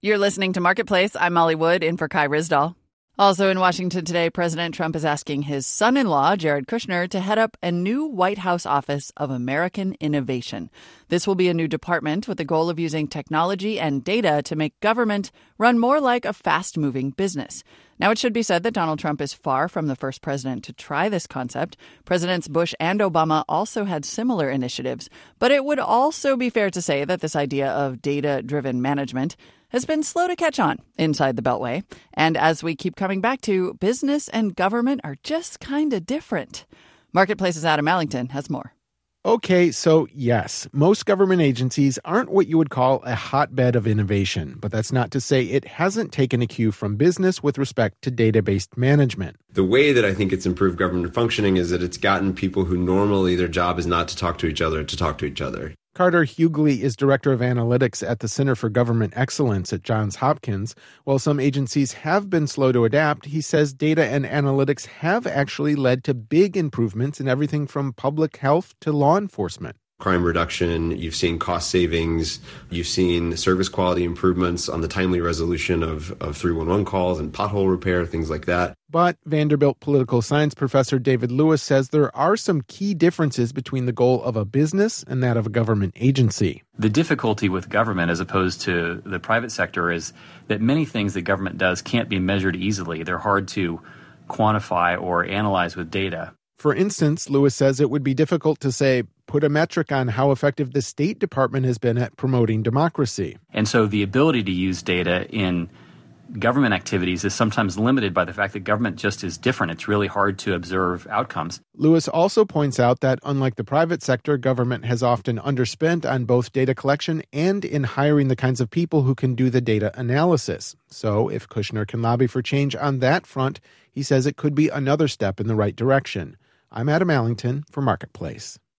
You're listening to Marketplace. I'm Molly Wood, in for Kai Ryssdal. Also in Washington today, President Trump is asking his son-in-law, Jared Kushner, to head up a new White House Office of American Innovation. This will be a new department with the goal of using technology and data to make government run more like a fast-moving business. Now, it should be said that Donald Trump is far from the first president to try this concept. Presidents Bush and Obama also had similar initiatives. But it would also be fair to say that this idea of data-driven management has been slow to catch on inside the Beltway. And as we keep coming back to, business and government are just kind of different. Marketplace's Adam Allington has more. Okay, so yes, most government agencies aren't what you would call a hotbed of innovation, but that's not to say it hasn't taken a cue from business with respect to data-based management. The way that I think it's improved government functioning is that it's gotten people who normally their job is not to talk to each other to talk to each other. Carter Hughley is Director of Analytics at the Center for Government Excellence at Johns Hopkins. While some agencies have been slow to adapt, he says data and analytics have actually led to big improvements in everything from public health to law enforcement. Crime reduction, you've seen cost savings, you've seen service quality improvements on the timely resolution of 311 calls and pothole repair, things like that. But Vanderbilt political science professor David Lewis says there are some key differences between the goal of a business and that of a government agency. The difficulty with government as opposed to the private sector is that many things that government does can't be measured easily. They're hard to quantify or analyze with data. For instance, Lewis says it would be difficult to say, put a metric on how effective the State Department has been at promoting democracy. And so the ability to use data in government activities is sometimes limited by the fact that government just is different. It's really hard to observe outcomes. Lewis also points out that, unlike the private sector, government has often underspent on both data collection and in hiring the kinds of people who can do the data analysis. So if Kushner can lobby for change on that front, he says it could be another step in the right direction. I'm Adam Allington for Marketplace.